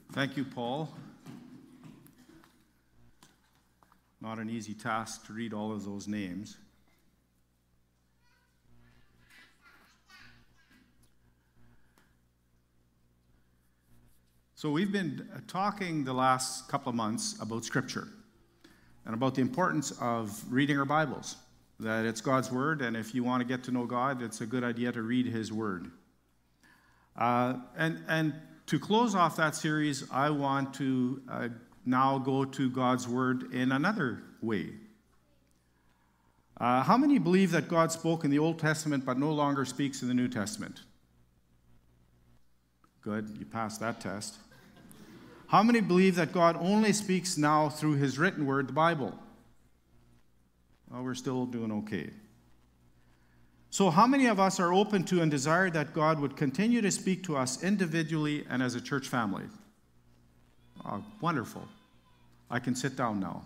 Thank you, Paul. Not an easy task to read all of those names. So we've been talking the last couple of months about Scripture and about the importance of reading our Bibles, that it's God's Word, and if you want to get to know God, it's a good idea to read His Word. And to close off that series, I want to now go to God's Word in another way. How many believe that God spoke in the Old Testament but no longer speaks in the New Testament? Good, you passed that test. How many believe that God only speaks now through His written Word, the Bible? Well, we're still doing okay. So how many of us are open to and desire that God would continue to speak to us individually and as a church family? Oh, wonderful. I can sit down now.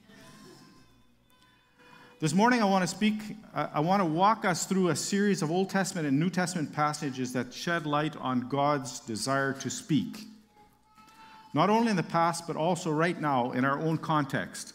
This morning I want to walk us through a series of Old Testament and New Testament passages that shed light on God's desire to speak. Not only in the past, but also right now in our own context.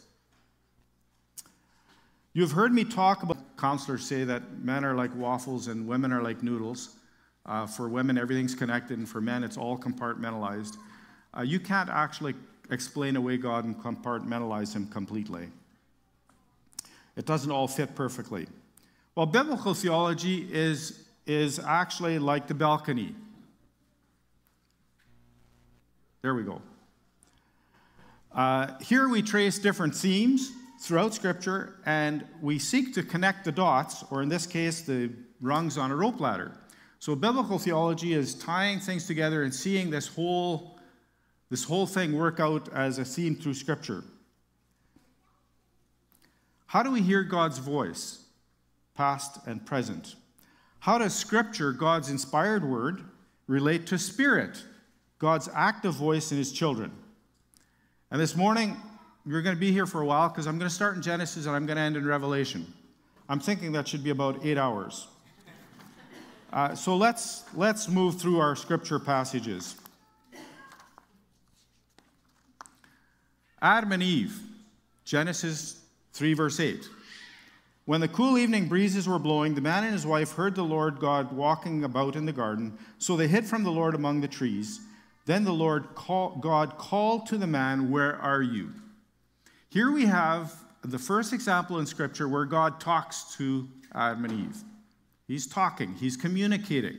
You've heard me talk about, counselors say that men are like waffles and women are like noodles. For women, everything's connected, and for men, it's all compartmentalized. You can't actually explain away God and compartmentalize Him completely. It doesn't all fit perfectly. Well, biblical theology is actually like the balcony. There we go. Here we trace different themes throughout Scripture, and we seek to connect the dots, or in this case, the rungs on a rope ladder. So biblical theology is tying things together and seeing this whole thing work out as a theme through Scripture. How do we hear God's voice, past and present? How does Scripture, God's inspired word, relate to Spirit, God's active voice in His children? And this morning, you're going to be here for a while because I'm going to start in Genesis and I'm going to end in Revelation. I'm thinking that should be about 8 hours. So let's move through our Scripture passages. Adam and Eve, Genesis 3, verse 8. When the cool evening breezes were blowing, the man and his wife heard the Lord God walking about in the garden. So they hid from the Lord among the trees. Then the Lord God called to the man, "Where are you?" Here we have the first example in Scripture where God talks to Adam and Eve. He's talking. He's communicating.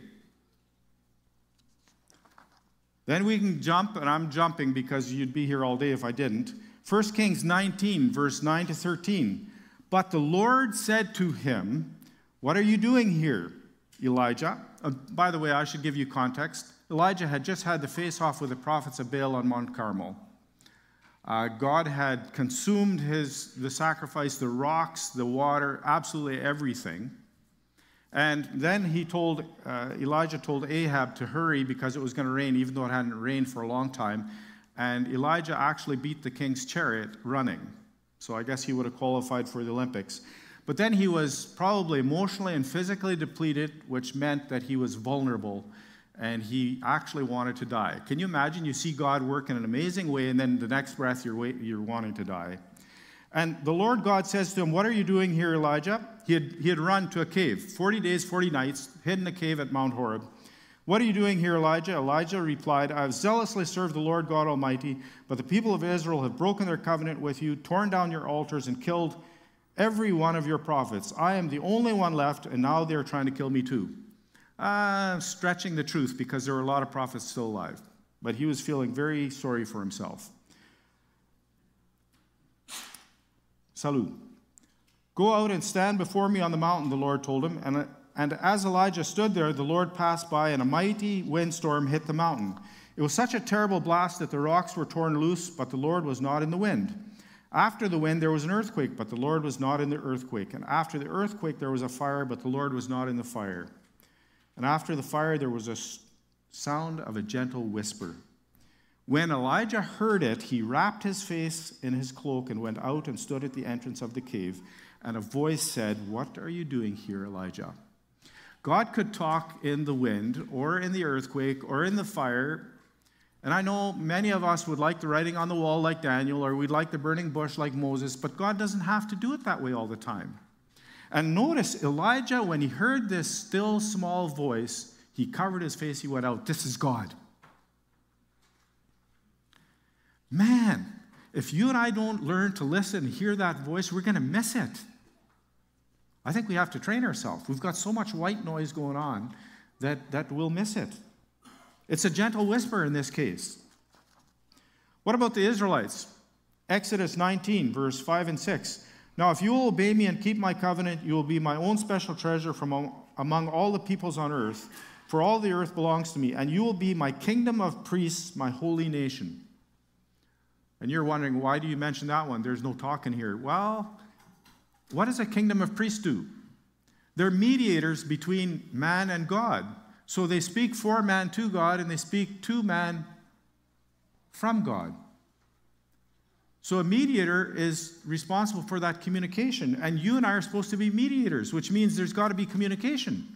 Then we can jump, and I'm jumping because you'd be here all day if I didn't. 1 Kings 19, verse 9 to 13. But the Lord said to him, "What are you doing here, Elijah?" By the way, I should give you context. Elijah had just had the face-off with the prophets of Baal on Mount Carmel. God had consumed the sacrifice, the rocks, the water, absolutely everything. And then Elijah told Ahab to hurry because it was going to rain, even though it hadn't rained for a long time. And Elijah actually beat the king's chariot running. So I guess he would have qualified for the Olympics. But then he was probably emotionally and physically depleted, which meant that he was vulnerable. And he actually wanted to die. Can you imagine? You see God work in an amazing way, and then the next breath you're wanting to die. And the Lord God says to him, "What are you doing here, Elijah?" He had run to a cave, 40 days, 40 nights, hid in a cave at Mount Horeb. "What are you doing here, Elijah?" Elijah replied, "I have zealously served the Lord God Almighty, but the people of Israel have broken their covenant with you, torn down your altars, and killed every one of your prophets. I am the only one left, and now they're trying to kill me too." Stretching the truth, because there were a lot of prophets still alive. But he was feeling very sorry for himself. Salut. "Go out and stand before me on the mountain," the Lord told him. And as Elijah stood there, the Lord passed by, and a mighty windstorm hit the mountain. It was such a terrible blast that the rocks were torn loose, but the Lord was not in the wind. After the wind, there was an earthquake, but the Lord was not in the earthquake. And after the earthquake, there was a fire, but the Lord was not in the fire. And after the fire, there was a sound of a gentle whisper. When Elijah heard it, he wrapped his face in his cloak and went out and stood at the entrance of the cave. And a voice said, "What are you doing here, Elijah?" God could talk in the wind or in the earthquake or in the fire, And I know many of us would like the writing on the wall like Daniel, or we'd like the burning bush like Moses, but God doesn't have to do it that way all the time. And notice Elijah, when he heard this still small voice, he covered his face, he went out. This is God. Man, if you and I don't learn to listen and hear that voice, we're going to miss it. I think we have to train ourselves. We've got so much white noise going on that we'll miss it. It's a gentle whisper in this case. What about the Israelites? Exodus 19, verse 5 and 6. Now, if you will obey me and keep my covenant, you will be my own special treasure from among all the peoples on earth, for all the earth belongs to me, and you will be my kingdom of priests, my holy nation. And you're wondering, why do you mention that one? There's no talk in here. Well, what does a kingdom of priests do? They're mediators between man and God. So they speak for man to God, and they speak to man from God. So a mediator is responsible for that communication. And you and I are supposed to be mediators, which means there's got to be communication.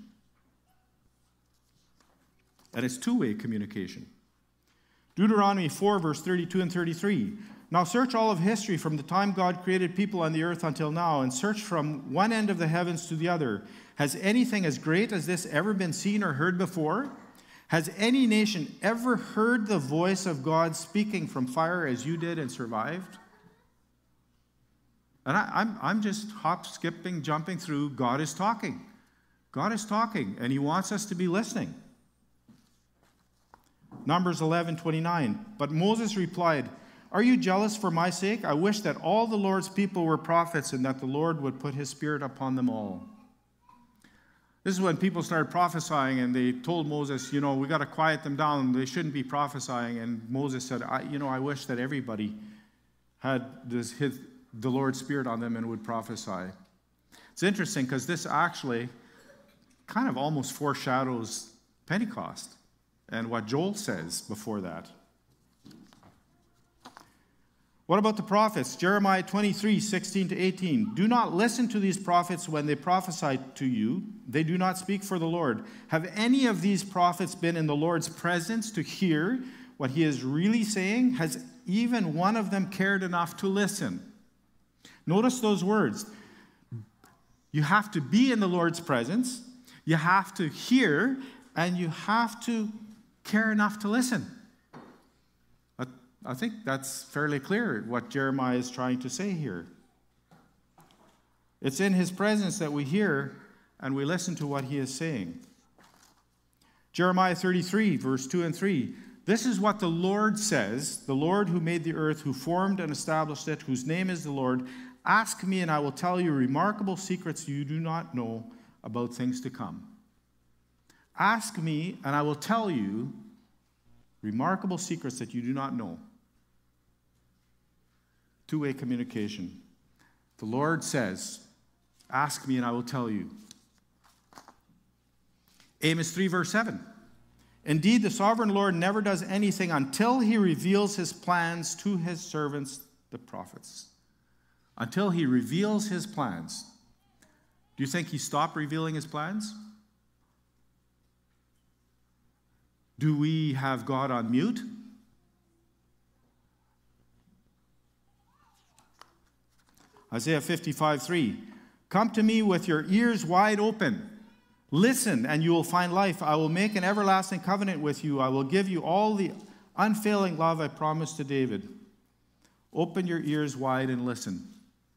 And it's two-way communication. Deuteronomy 4, verse 32 and 33. Now search all of history from the time God created people on the earth until now, and search from one end of the heavens to the other. Has anything as great as this ever been seen or heard before? Has any nation ever heard the voice of God speaking from fire as you did and survived? And I'm just skipping, jumping through. God is talking. God is talking, and he wants us to be listening. Numbers 11:29. But Moses replied, "Are you jealous for my sake? I wish that all the Lord's people were prophets and that the Lord would put his spirit upon them all." This is when people started prophesying, and they told Moses, we got to quiet them down. They shouldn't be prophesying. And Moses said, I wish that everybody had the Lord's Spirit on them and would prophesy. It's interesting because this actually kind of almost foreshadows Pentecost and what Joel says before that. What about the prophets? Jeremiah 23, 16 to 18. Do not listen to these prophets when they prophesy to you. They do not speak for the Lord. Have any of these prophets been in the Lord's presence to hear what he is really saying? Has even one of them cared enough to listen? Notice those words. You have to be in the Lord's presence, you have to hear, and you have to care enough to listen. I think that's fairly clear what Jeremiah is trying to say here. It's in his presence that we hear and we listen to what he is saying. Jeremiah 33, verse 2 and 3. This is what the Lord says, the Lord who made the earth, who formed and established it, whose name is the Lord. Ask me and I will tell you remarkable secrets you do not know about things to come. Ask me and I will tell you remarkable secrets that you do not know. Two-way communication. The Lord says, ask me and I will tell you. Amos 3, verse 7. Indeed, the sovereign Lord never does anything until he reveals his plans to his servants, the prophets. Until he reveals his plans. Do you think he stopped revealing his plans? Do we have God on mute? Isaiah 55:3. Come to me with your ears wide open. Listen, and you will find life. I will make an everlasting covenant with you. I will give you all the unfailing love I promised to David. Open your ears wide and listen.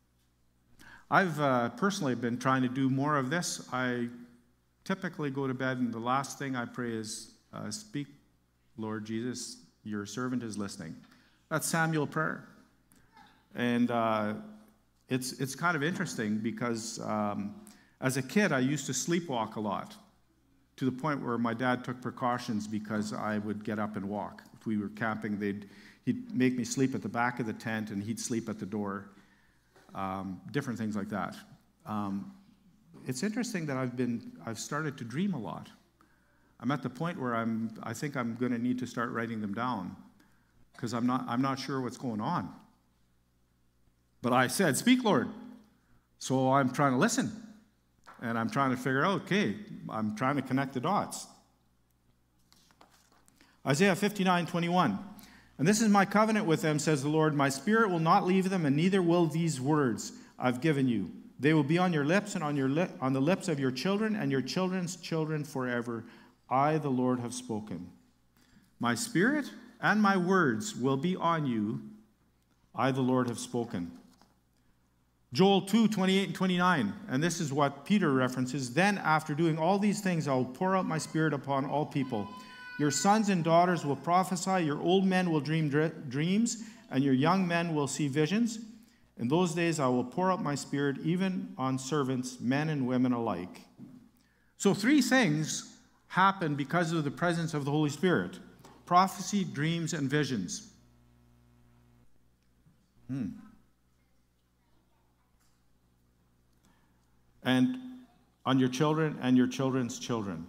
I've personally been trying to do more of this. I typically go to bed, and the last thing I pray is, speak, Lord Jesus, your servant is listening. That's Samuel prayer. And it's kind of interesting because as a kid, I used to sleepwalk a lot, to the point where my dad took precautions because I would get up and walk. If we were camping, he'd make me sleep at the back of the tent, and he'd sleep at the door. Different things like that. It's interesting that I've started to dream a lot. I'm at the point where I think I'm going to need to start writing them down because I'm not sure what's going on. But I said, speak, Lord. So I'm trying to listen. And I'm trying to figure out, okay, I'm trying to connect the dots. Isaiah 59:21. And this is my covenant with them, says the Lord. My spirit will not leave them, and neither will these words I've given you. They will be on your lips and on the lips of your children and your children's children forever. I, the Lord, have spoken. My spirit and my words will be on you. I, the Lord, have spoken. Joel 2:28 and 29. And this is what Peter references. Then, after doing all these things, I will pour out my spirit upon all people. Your sons and daughters will prophesy. Your old men will dream dreams, and your young men will see visions. In those days, I will pour out my spirit even on servants, men and women alike. So 3 things happen because of the presence of the Holy Spirit: prophecy, dreams, and visions. And on your children and your children's children.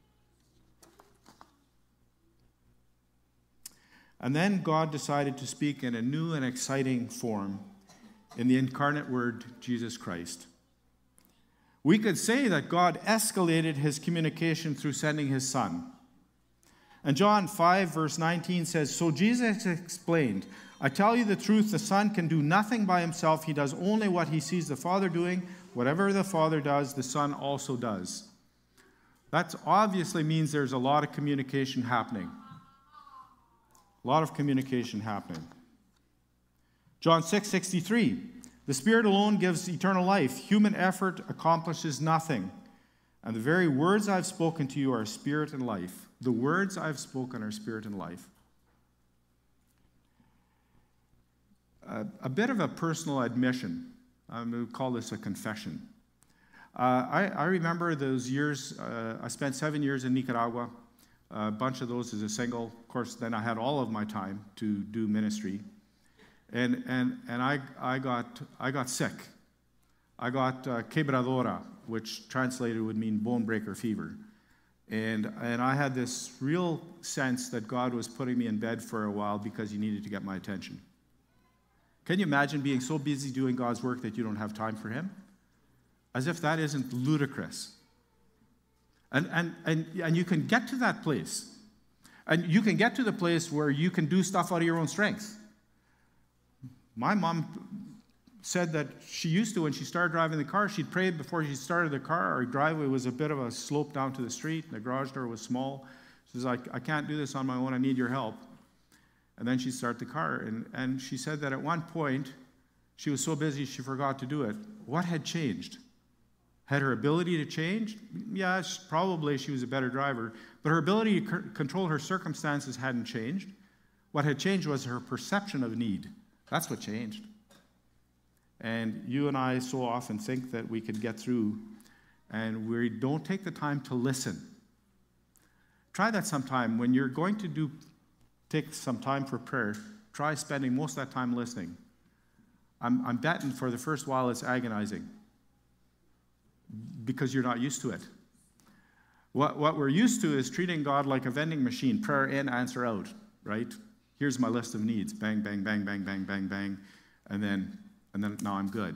And then God decided to speak in a new and exciting form in the incarnate Word, Jesus Christ. We could say that God escalated his communication through sending his Son. And John 5, verse 19 says, So Jesus explained, I tell you the truth, the Son can do nothing by himself. He does only what he sees the Father doing. Whatever the Father does, the Son also does. That obviously means there's a lot of communication happening. A lot of communication happening. John 6:63, the Spirit alone gives eternal life. Human effort accomplishes nothing. And the very words I've spoken to you are spirit and life. The words I've spoken are spirit and life. A bit of a personal admission. I'm going to call this a confession. I remember those years, I spent 7 years in Nicaragua. A bunch of those as a single. Of course, then I had all of my time to do ministry. And I got sick. I got quebradora, which translated would mean bone breaker fever. And I had this real sense that God was putting me in bed for a while because he needed to get my attention. Can you imagine being so busy doing God's work that you don't have time for him? As if that isn't ludicrous. And you can get to that place. And you can get to the place where you can do stuff out of your own strength. My mom said that she used to, when she started driving the car, she'd pray before she started the car. Our driveway was a bit of a slope down to the street, and the garage door was small. She says, I can't do this on my own, I need your help. And then she'd start the car. And she said that at one point, she was so busy she forgot to do it. What had changed? Had her ability to change? Yes, probably she was a better driver. But her ability to control her circumstances hadn't changed. What had changed was her perception of need. That's what changed. And you and I so often think that we can get through, and we don't take the time to listen. Try that sometime. When you're going to take some time for prayer, try spending most of that time listening. I'm betting for the first while it's agonizing, because you're not used to it. What we're used to is treating God like a vending machine, prayer in, answer out, right? Here's my list of needs, bang, bang, bang, bang, bang, bang, bang, and then now I'm good.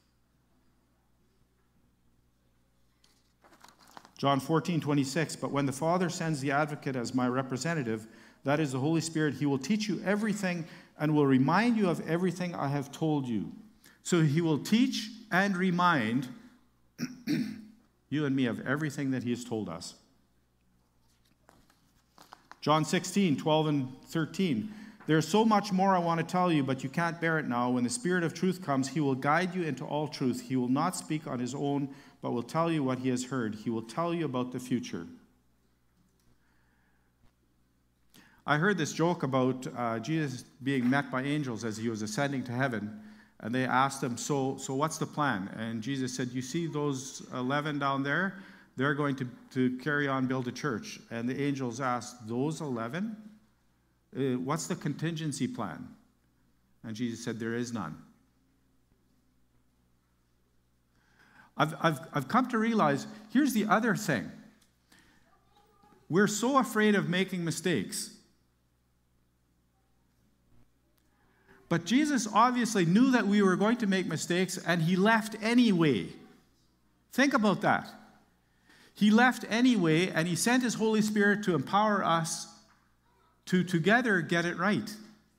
John 14:26, but when the Father sends the advocate as my representative, that is the Holy Spirit, he will teach you everything and will remind you of everything I have told you. So he will teach and remind you and me of everything that he has told us. John 16:12 and 13. There's so much more I want to tell you, but you can't bear it now. When the Spirit of truth comes, he will guide you into all truth. He will not speak on his own, but will tell you what he has heard. He will tell you about the future. I heard this joke about Jesus being met by angels as he was ascending to heaven. And they asked him, so what's the plan? And Jesus said, you see those 11 down there? They're going to carry on, build a church. And the angels asked, those 11? What's the contingency plan? And Jesus said, there is none. I've come to realize, here's the other thing. We're so afraid of making mistakes. But Jesus obviously knew that we were going to make mistakes, and he left anyway. Think about that. He left anyway, and he sent his Holy Spirit to empower us to together get it right.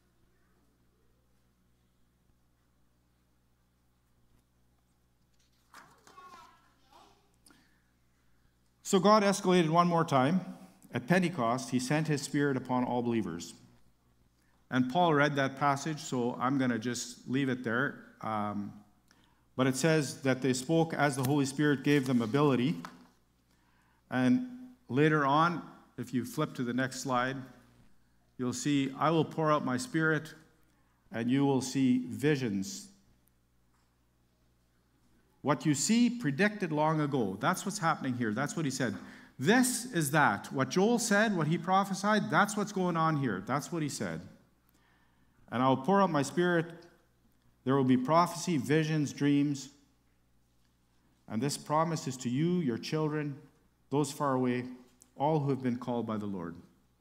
So God escalated one more time. At Pentecost, he sent his Spirit upon all believers. And Paul read that passage, so I'm going to just leave it there. But it says that they spoke as the Holy Spirit gave them ability. And later on, if you flip to the next slide, you'll see, I will pour out my Spirit, and you will see visions. What you see predicted long ago. That's what's happening here. That's what he said. This is that. What Joel said, what he prophesied, that's what's going on here. That's what he said. And I will pour out my Spirit. There will be prophecy, visions, dreams. And this promise is to you, your children, those far away, all who have been called by the Lord.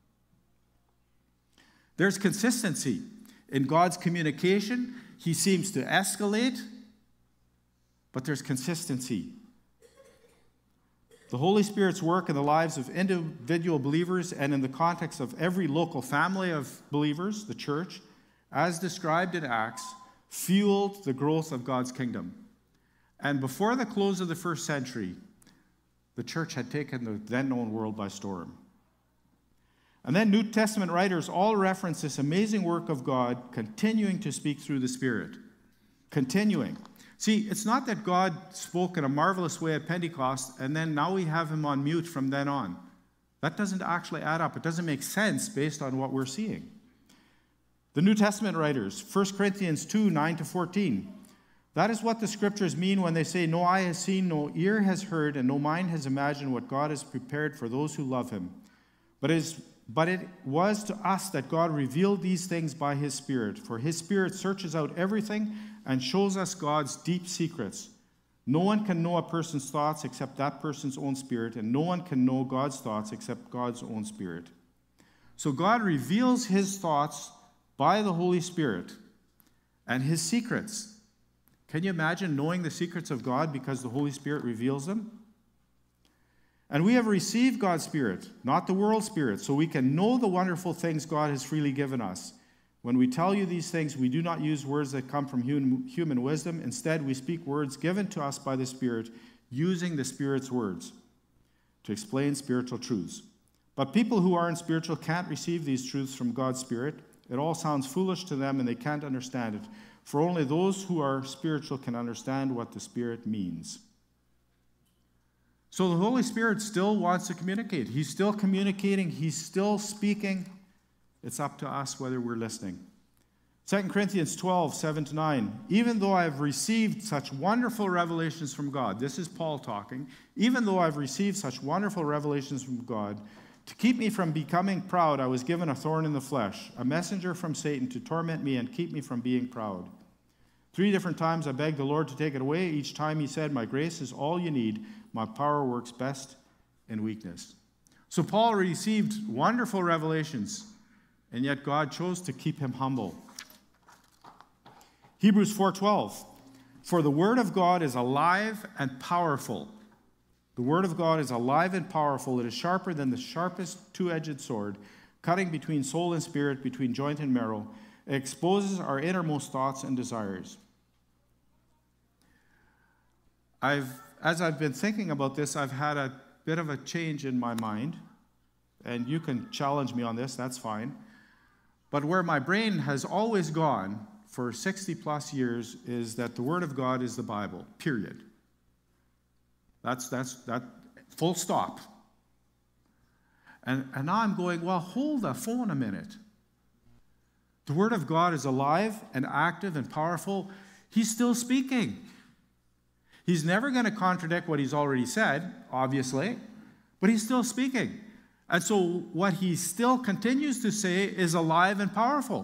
There's consistency in God's communication. He seems to escalate, but there's consistency. The Holy Spirit's work in the lives of individual believers and in the context of every local family of believers, the church, as described in Acts, fueled the growth of God's kingdom. And before the close of the first century, the church had taken the then-known world by storm. And then New Testament writers all reference this amazing work of God continuing to speak through the Spirit. Continuing. See, it's not that God spoke in a marvelous way at Pentecost and then now we have him on mute from then on. That doesn't actually add up. It doesn't make sense based on what we're seeing. The New Testament writers, 1 Corinthians 2, 9-14. That is what the scriptures mean when they say, no eye has seen, no ear has heard, and no mind has imagined what God has prepared for those who love him. But it was to us that God revealed these things by his Spirit. For his Spirit searches out everything and shows us God's deep secrets. No one can know a person's thoughts except that person's own spirit, and no one can know God's thoughts except God's own Spirit. So God reveals his thoughts by the Holy Spirit and his secrets. Can you imagine knowing the secrets of God because the Holy Spirit reveals them? And we have received God's Spirit, not the world's spirit, so we can know the wonderful things God has freely given us. When we tell you these things, we do not use words that come from human wisdom. Instead, we speak words given to us by the Spirit, using the Spirit's words to explain spiritual truths. But people who aren't spiritual can't receive these truths from God's Spirit. It all sounds foolish to them, and they can't understand it. For only those who are spiritual can understand what the Spirit means. So the Holy Spirit still wants to communicate. He's still communicating. He's still speaking. It's up to us whether we're listening. 2 Corinthians 12, 7-9. Even though I have received such wonderful revelations from God, this is Paul talking, even though I've received such wonderful revelations from God, to keep me from becoming proud, I was given a thorn in the flesh, a messenger from Satan to torment me and keep me from being proud. 3 different times I begged the Lord to take it away. Each time he said, my grace is all you need. My power works best in weakness. So Paul received wonderful revelations, and yet God chose to keep him humble. Hebrews 4:12. For the word of God is alive and powerful. The word of God is alive and powerful. It is sharper than the sharpest two-edged sword, cutting between soul and spirit, between joint and marrow. It exposes our innermost thoughts and desires. As I've been thinking about this, I've had a bit of a change in my mind, and you can challenge me on this, that's fine. But where my brain has always gone for 60 plus years is that the Word of God is the Bible, period. That's full stop. And now I'm going, well, hold the phone a minute. The Word of God is alive and active and powerful. He's still speaking. He's never going to contradict what he's already said, obviously, but he's still speaking. And so what he still continues to say is alive and powerful.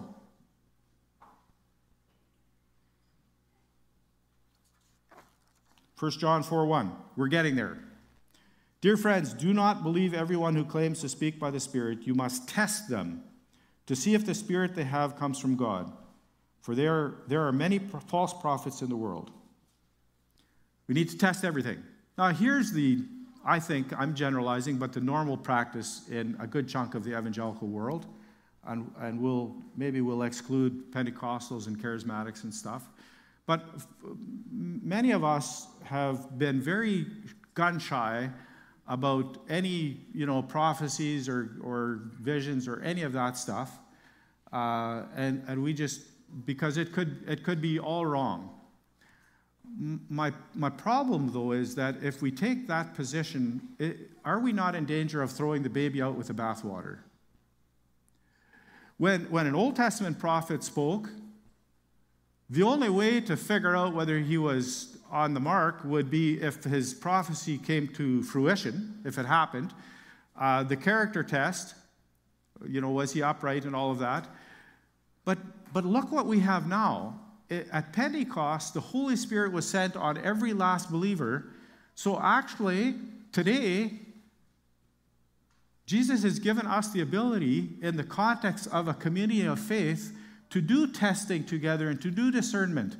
1 John 4:1. We're getting there. Dear friends, do not believe everyone who claims to speak by the Spirit. You must test them to see if the Spirit they have comes from God. For there are many false prophets in the world. We need to test everything. Now, here's I think I'm generalizing, but the normal practice in a good chunk of the evangelical world. and maybe we'll exclude Pentecostals and charismatics and stuff. But many of us have been very gun-shy about any, prophecies or visions or any of that stuff, and we just, because it could be all wrong. My problem, though, is that if we take that position, are we not in danger of throwing the baby out with the bathwater? When an Old Testament prophet spoke, the only way to figure out whether he was on the mark would be if his prophecy came to fruition, if it happened. The character test, was he upright and all of that. But look what we have now. At Pentecost, the Holy Spirit was sent on every last believer. So actually, today, Jesus has given us the ability, in the context of a community of faith, to do testing together and to do discernment.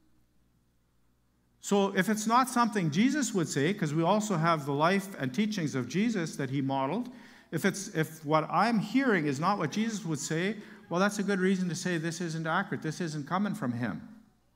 So if it's not something Jesus would say, because we also have the life and teachings of Jesus that he modeled, if what I'm hearing is not what Jesus would say, well, that's a good reason to say this isn't accurate. This isn't coming from him.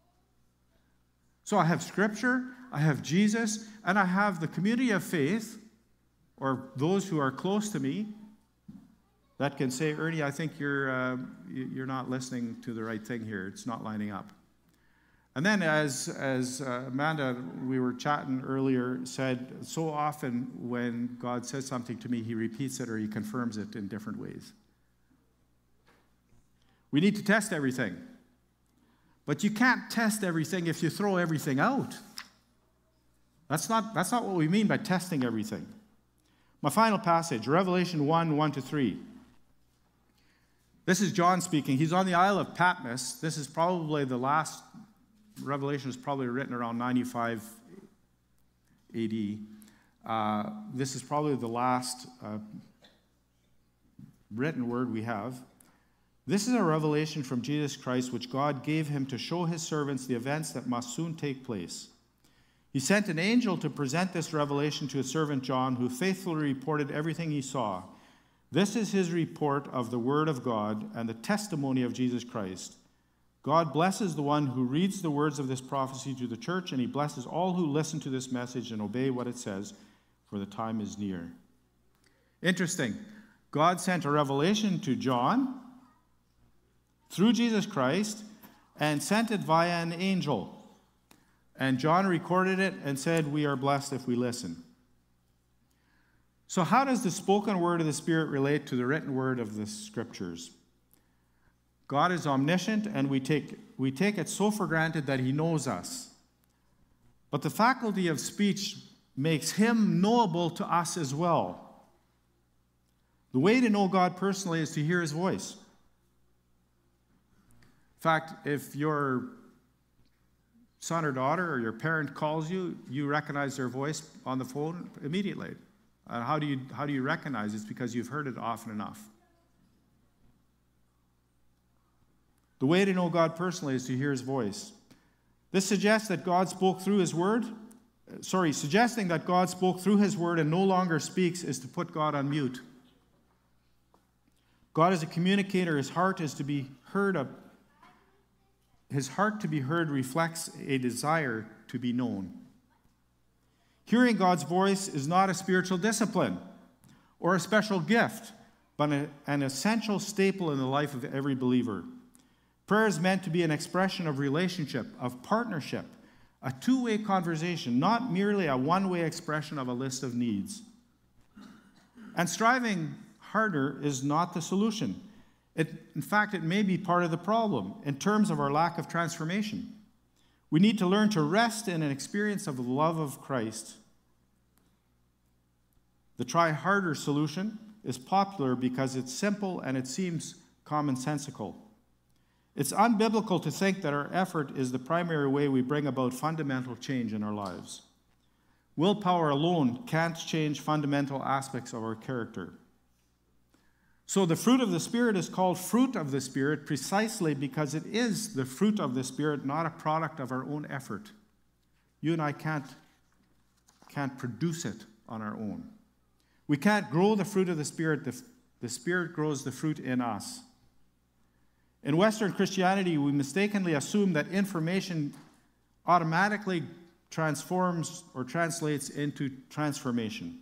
So I have Scripture, I have Jesus, and I have the community of faith, or those who are close to me, that can say, Ernie, I think you're not listening to the right thing here. It's not lining up. And then as Amanda, we were chatting earlier, said, so often when God says something to me, he repeats it or he confirms it in different ways. We need to test everything. But you can't test everything if you throw everything out. That's not what we mean by testing everything. My final passage, Revelation 1:1-3. This is John speaking. He's on the Isle of Patmos. This is probably the last, Revelation is probably written around 95 AD. This is probably the last written word we have. This is a revelation from Jesus Christ, which God gave him to show his servants the events that must soon take place. He sent an angel to present this revelation to his servant John, who faithfully reported everything he saw. This is his report of the word of God and the testimony of Jesus Christ. God blesses the one who reads the words of this prophecy to the church, and he blesses all who listen to this message and obey what it says, for the time is near. Interesting. God sent a revelation to John through Jesus Christ and sent it via an angel. And John recorded it and said, we are blessed if we listen. So how does the spoken word of the Spirit relate to the written word of the Scriptures? God is omniscient, and we take it so for granted that he knows us. But the faculty of speech makes him knowable to us as well. The way to know God personally is to hear his voice. In fact, if your son or daughter or your parent calls you, you recognize their voice on the phone immediately. How do you recognize it? It's because you've heard it often enough. The way to know God personally is to hear his voice. This suggests that God spoke through his word. Suggesting that God spoke through his word and no longer speaks is to put God on mute. God is a communicator. His heart is to be heard. His heart to be heard reflects a desire to be known. Hearing God's voice is not a spiritual discipline or a special gift, but an essential staple in the life of every believer. Prayer is meant to be an expression of relationship, of partnership, a two-way conversation, not merely a one-way expression of a list of needs. And striving harder is not the solution. In fact, it may be part of the problem in terms of our lack of transformation. We need to learn to rest in an experience of the love of Christ. The try harder solution is popular because it's simple and it seems commonsensical. It's unbiblical to think that our effort is the primary way we bring about fundamental change in our lives. Willpower alone can't change fundamental aspects of our character. So the fruit of the Spirit is called fruit of the Spirit precisely because it is the fruit of the Spirit, not a product of our own effort. You and I can't produce it on our own. We can't grow the fruit of the Spirit. The Spirit grows the fruit in us. In Western Christianity, we mistakenly assume that information automatically transforms or translates into transformation.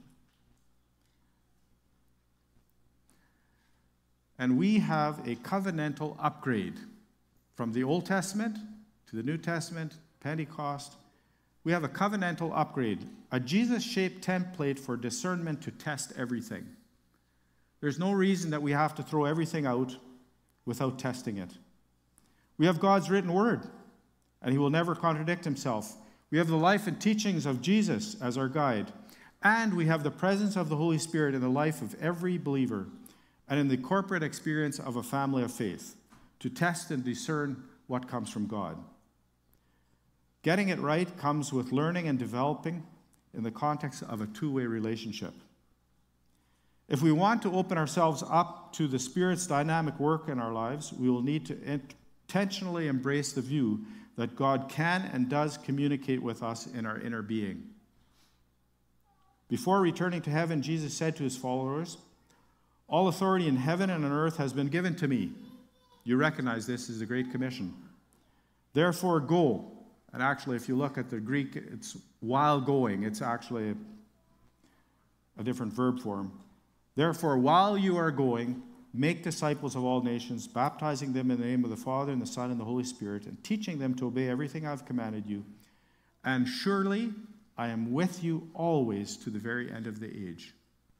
And we have a covenantal upgrade from the Old Testament to the New Testament, Pentecost. We have a covenantal upgrade, a Jesus-shaped template for discernment to test everything. There's no reason that we have to throw everything out without testing it. We have God's written word, and he will never contradict himself. We have the life and teachings of Jesus as our guide, and we have the presence of the Holy Spirit in the life of every believer and in the corporate experience of a family of faith to test and discern what comes from God. Getting it right comes with learning and developing in the context of a two-way relationship. If we want to open ourselves up to the Spirit's dynamic work in our lives, we will need to intentionally embrace the view that God can and does communicate with us in our inner being. Before returning to heaven, Jesus said to his followers, "All authority in heaven and on earth has been given to me." You recognize this as the Great Commission. Therefore, go. And actually, if you look at the Greek, it's while going. It's actually a different verb form. Therefore, while you are going, make disciples of all nations, baptizing them in the name of the Father and the Son and the Holy Spirit, and teaching them to obey everything I've commanded you. And surely I am with you always to the very end of the age.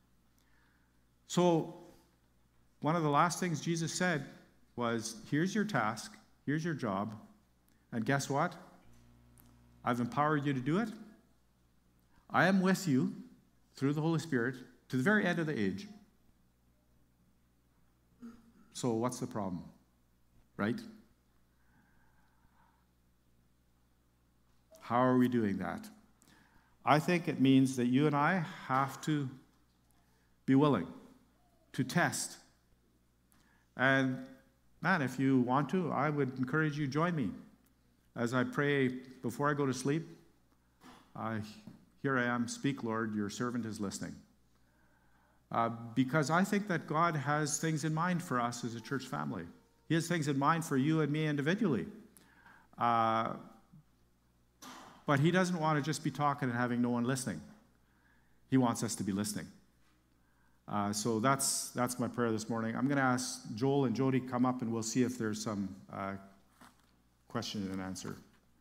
So, one of the last things Jesus said was, here's your task, here's your job, and guess what? I've empowered you to do it. I am with you through the Holy Spirit to the very end of the age. So what's the problem? Right? How are we doing that? I think it means that you and I have to be willing to test. And man, if you want to, I would encourage you to join me as I pray before I go to sleep. Here I am, speak, Lord, your servant is listening. Because I think that God has things in mind for us as a church family. He has things in mind for you and me individually. But he doesn't want to just be talking and having no one listening. He wants us to be listening. So that's my prayer this morning. I'm going to ask Joel and Jody to come up, and we'll see if there's some question and answer.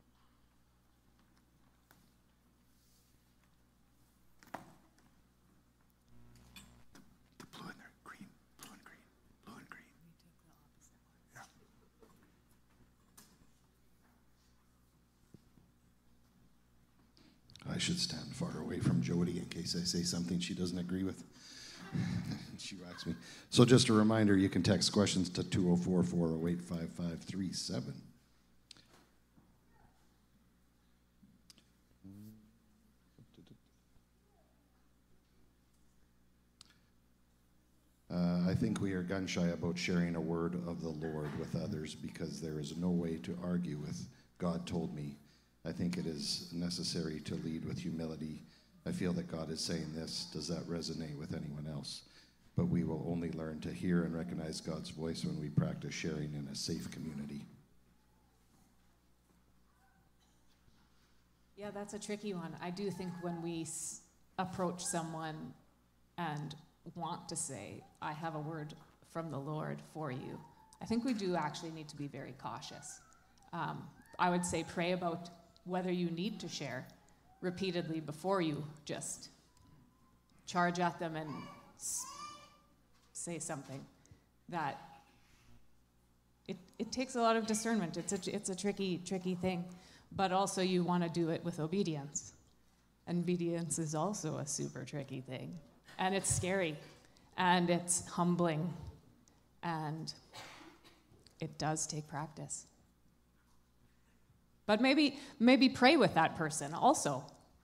I should stand far away from Jody in case I say something she doesn't agree with. She whacks me. So just a reminder, you can text questions to 204-408-5537. I think we are gun shy about sharing a word of the Lord with others because there is no way to argue with God told me. I think it is necessary to lead with humility. I feel that God is saying this. Does that resonate with anyone else? But we will only learn to hear and recognize God's voice when we practice sharing in a safe community. Yeah, that's a tricky one. I do think when we approach someone and want to say, I have a word from the Lord for you, I think we do actually need to be very cautious. I would say pray about whether you need to share repeatedly before you just charge at them and say something. That it takes a lot of discernment. It's a tricky thing, but also you want to do it with obedience. And obedience is also a super tricky thing, and it's scary, and it's humbling, and it does take practice. But maybe pray with that person also.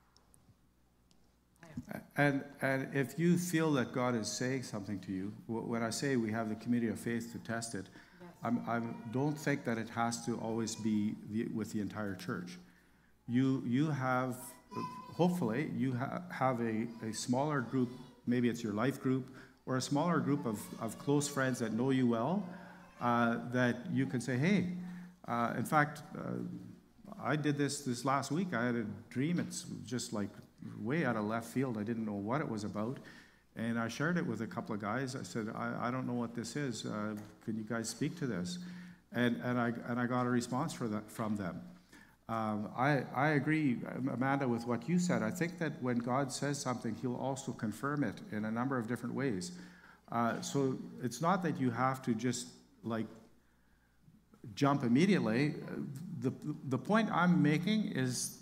And if you feel that God is saying something to you, when I say we have the community of faith to test it, yes. I don't think that it has to always be with the entire church. You have, hopefully, you have a smaller group, maybe it's your life group, or a smaller group of close friends that know you well, that you can say, hey, in fact, I did this last week. I had a dream. It's just like way out of left field. I didn't know what it was about. And I shared it with a couple of guys. I said, I don't know what this is. Can you guys speak to this? And I got a response from them. I agree, Amanda, with what you said. I think that when God says something, he'll also confirm it in a number of different ways. So it's not that you have to just like jump immediately. The point I'm making is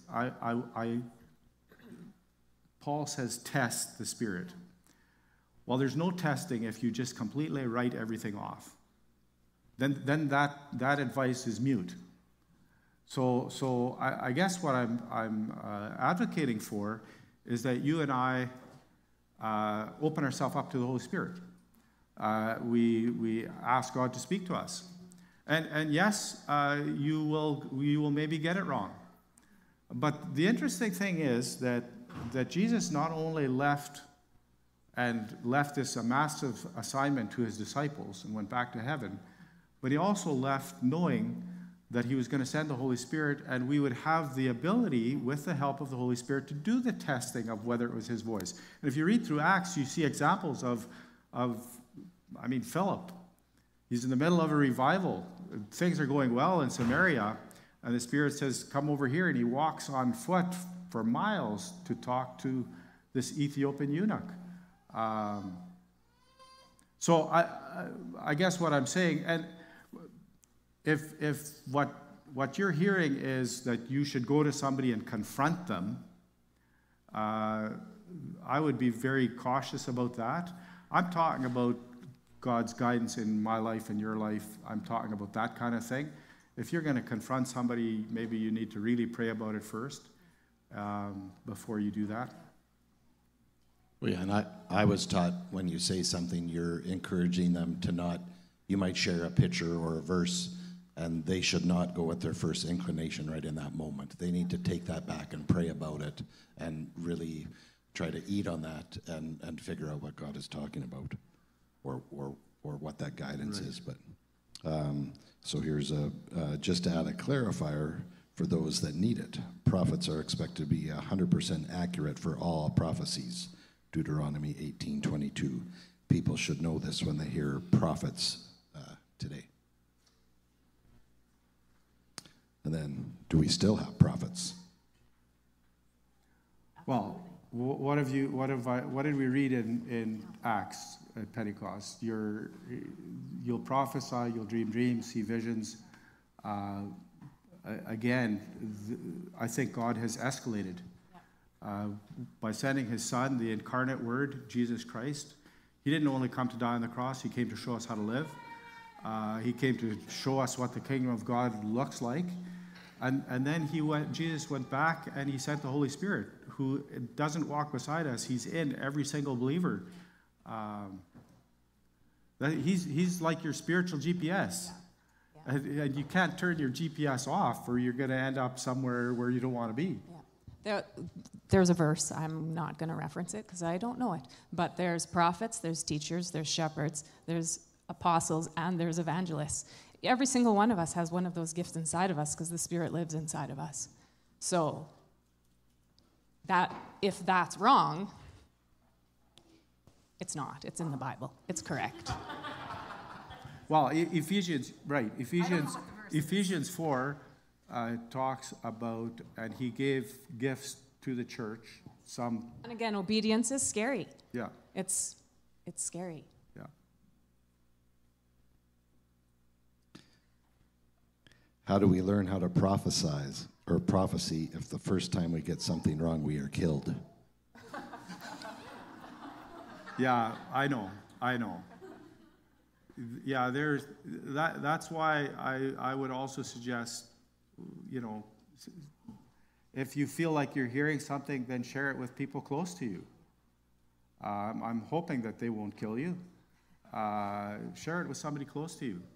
Paul says test the Spirit. Well, there's no testing if you just completely write everything off. Then that advice is mute. So I guess what I'm advocating for is that you and I open ourselves up to the Holy Spirit. We ask God to speak to us, and yes, you will maybe get it wrong. But the interesting thing is that Jesus not only left this a massive assignment to his disciples and went back to heaven, but he also left knowing that he was going to send the Holy Spirit, and we would have the ability, with the help of the Holy Spirit, to do the testing of whether it was his voice. And if you read through Acts, you see examples of Philip. He's in the middle of a revival. Things are going well in Samaria, and the Spirit says, come over here, and he walks on foot for miles to talk to this Ethiopian eunuch. So I guess what I'm saying, and if what you're hearing is that you should go to somebody and confront them, I would be very cautious about that. I'm talking about God's guidance in my life and your life. I'm talking about that kind of thing. If you're going to confront somebody, maybe you need to really pray about it first before you do that. Well, yeah, and I was taught when you say something, you're encouraging them to not, you might share a picture or a verse, and they should not go with their first inclination right in that moment. They need to take that back and pray about it and really try to eat on that and figure out what God is talking about or what that guidance is. But so here's just to add a clarifier for those that need it. Prophets are expected to be 100% accurate for all prophecies. Deuteronomy 18:22. People should know this when they hear prophets today. And then, do we still have prophets? Well, what did we read in Acts at Pentecost? You'll prophesy, you'll dream dreams, see visions. Again, I think God has escalated by sending his Son, the incarnate Word, Jesus Christ. He didn't only come to die on the cross, he came to show us how to live. He came to show us what the kingdom of God looks like. And then Jesus went back and he sent the Holy Spirit, who doesn't walk beside us. He's in every single believer. He's like your spiritual GPS. Yeah. And you can't turn your GPS off, or you're going to end up somewhere where you don't want to be. Yeah. There's a verse, I'm not going to reference it because I don't know it, but there's prophets, there's teachers, there's shepherds, there's apostles, and there's evangelists. Every single one of us has one of those gifts inside of us because the Spirit lives inside of us. So that if that's wrong, it's not. It's in the Bible. It's correct. Well, Ephesians 4 talks about, and he gave gifts to the church. Some. And again, obedience is scary. Yeah. It's scary. Yeah. How do we learn how to prophecy if the first time we get something wrong, we are killed? Yeah, I know. Yeah, there's that. That's why I would also suggest, if you feel like you're hearing something, then share it with people close to you. I'm hoping that they won't kill you. Share it with somebody close to you.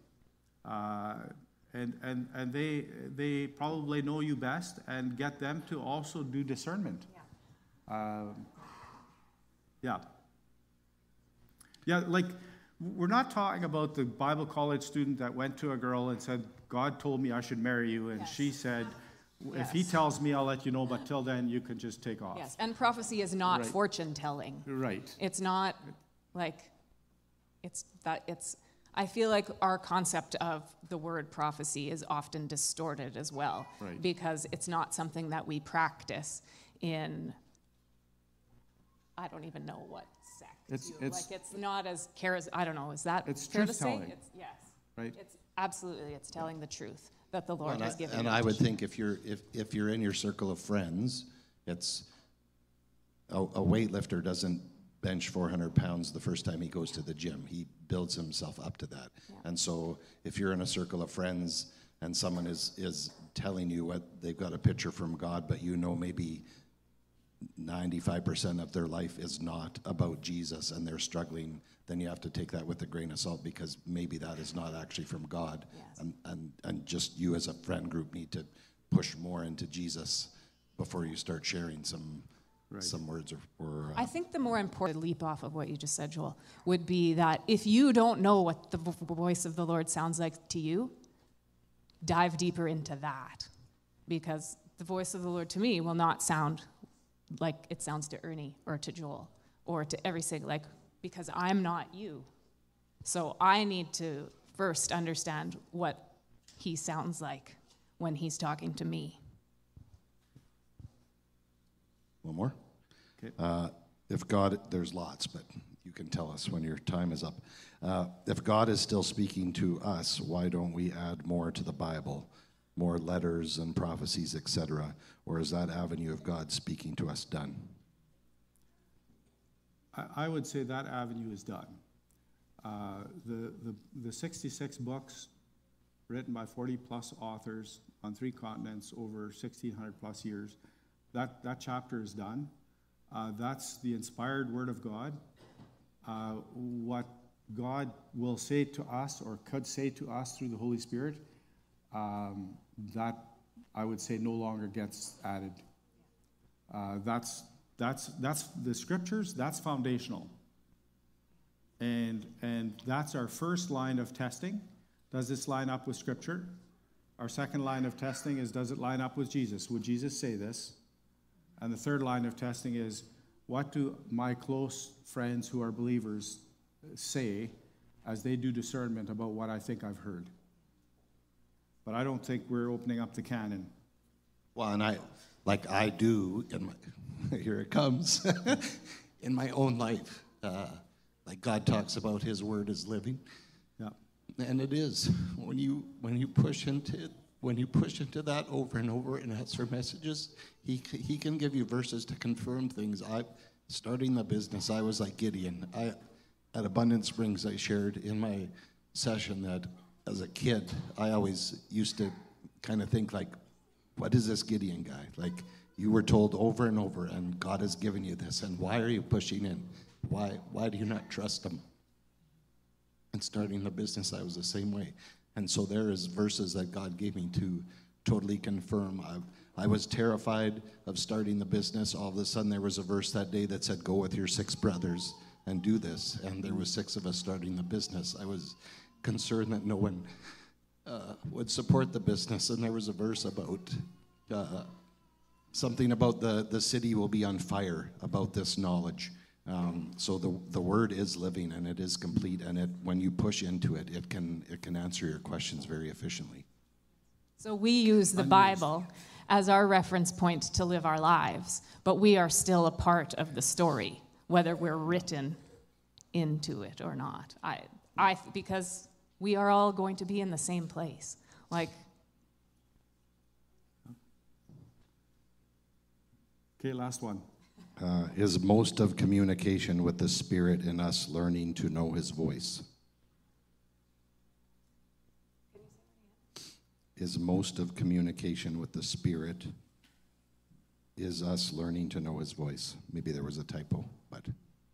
And they probably know you best, and get them to also do discernment. Yeah. Yeah, like We're not talking about the Bible college student that went to a girl and said, God told me I should marry you, and she said, if he tells me, I'll let you know, but till then, you can just take off. Yes, and prophecy is not Right. fortune telling. Right. It's not like, I feel like our concept of the word prophecy is often distorted as well. Right. Because it's not something that we practice in, I don't even know what sect. It's Like, it's not as I don't know, is that It's fair to say? truth-telling. Yes. Right. It's absolutely, it's telling the truth that the Lord has given And you. I would think if you're in your circle of friends, it's a weightlifter doesn't bench 400 pounds the first time he goes to the gym. He builds himself up to that. Yeah. And so if you're in a circle of friends and someone is telling you what they've got a picture from God, but you know maybe 95% of their life is not about Jesus and they're struggling, then you have to take that with a grain of salt, because maybe that is not actually from God. Yes. And just you as a friend group need to push more into Jesus before you start sharing some words or I think the more important leap off of what you just said, Joel, would be that if you don't know what the voice of the Lord sounds like to you, dive deeper into that. Because the voice of the Lord to me will not sound like it sounds to Ernie or to Joel or to every single, because I'm not you. So I need to first understand what he sounds like when he's talking to me. One more? Okay. If God, there's lots, but you can tell us when your time is up. If God is still speaking to us, why don't we add more to the Bible? More letters and prophecies, etc.? Or is that avenue of God speaking to us done? I would say that avenue is done. The 66 books written by 40-plus authors on 3 continents over 1,600 plus years, that chapter is done. That's the inspired Word of God. What God will say to us or could say to us through the Holy Spirit, that I would say no longer gets added. That's the Scriptures. That's foundational, and that's our first line of testing. Does this line up with Scripture? Our second line of testing is, does it line up with Jesus? Would Jesus say this? And the third line of testing is, what do my close friends who are believers say as they do discernment about what I think I've heard? But I don't think we're opening up the canon. Well, and I do, here it comes, in my own life. Like God talks about his word is living. Yeah. And it is. When you push into that over and over and ask for messages, he can give you verses to confirm things. Starting the business, I was like Gideon. At Abundant Springs, I shared in my session that as a kid, I always used to kind of think like, what is this Gideon guy? Like, you were told over and over, and God has given you this, and why are you pushing in? Why do you not trust him? And starting the business, I was the same way. And so there is verses that God gave me to totally confirm. I was terrified of starting the business. All of a sudden, there was a verse that day that said, go with your 6 brothers and do this. And there was 6 of us starting the business. I was concerned that no one would support the business. And there was a verse about something about the city will be on fire about this knowledge. So the word is living and it is complete, and when you push into it, it can answer your questions very efficiently. So we use the Bible as our reference point to live our lives, but we are still a part of the story, whether we're written into it or not. Because we are all going to be in the same place. Okay, last one. Is most of communication with the Spirit in us learning to know his voice? Is most of communication with the Spirit is us learning to know his voice? Maybe there was a typo, but...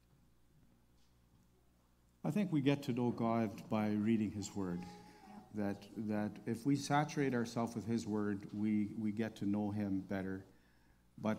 I think we get to know God by reading his word. That if we saturate ourselves with his word, we get to know him better. But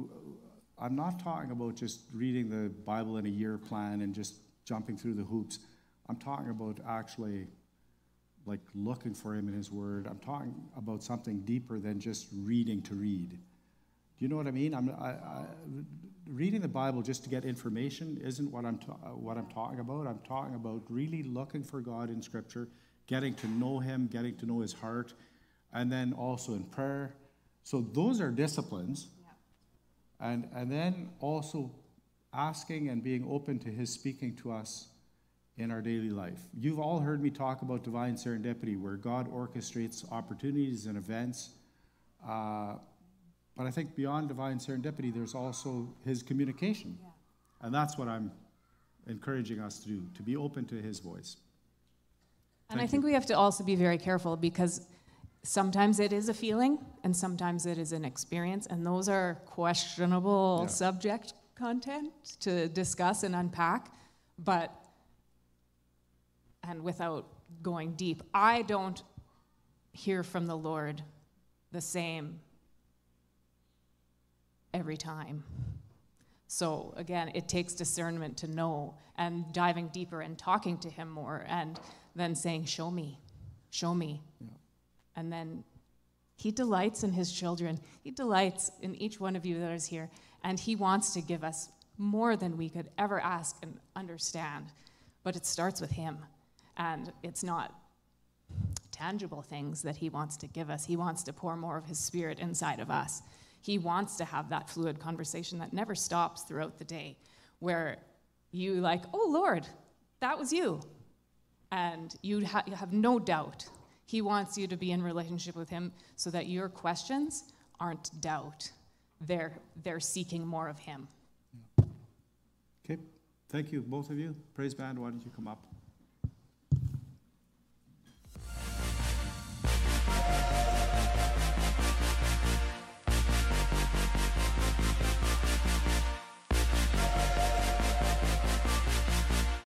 I'm not talking about just reading the Bible in a year plan and just jumping through the hoops. I'm talking about actually like looking for him in his word. I'm talking about something deeper than just reading to read. Do you know what I mean? Reading the Bible just to get information isn't what I'm talking about. I'm talking about really looking for God in Scripture, getting to know him, getting to know his heart, and then also in prayer. So those are disciplines. Yeah. And then also asking and being open to his speaking to us in our daily life. You've all heard me talk about divine serendipity, where God orchestrates opportunities and events. But I think beyond divine serendipity, there's also his communication. Yeah. And that's what I'm encouraging us to do, to be open to his voice. And I think we have to also be very careful, because sometimes it is a feeling and sometimes it is an experience, and those are questionable subject content to discuss and unpack. And without going deep, I don't hear from the Lord the same every time. So again, it takes discernment to know, and diving deeper and talking to him more, and then saying, show me. Yeah. And then he delights in his children. He delights in each one of you that is here, and he wants to give us more than we could ever ask and understand. But it starts with him, and it's not tangible things that he wants to give us. He wants to pour more of his Spirit inside of us. He wants to have that fluid conversation that never stops throughout the day, where you like, oh, Lord, that was you. And you have no doubt. He wants you to be in relationship with him so that your questions aren't doubt. They're seeking more of him. Okay. Thank you, both of you. Praise band, why don't you come up?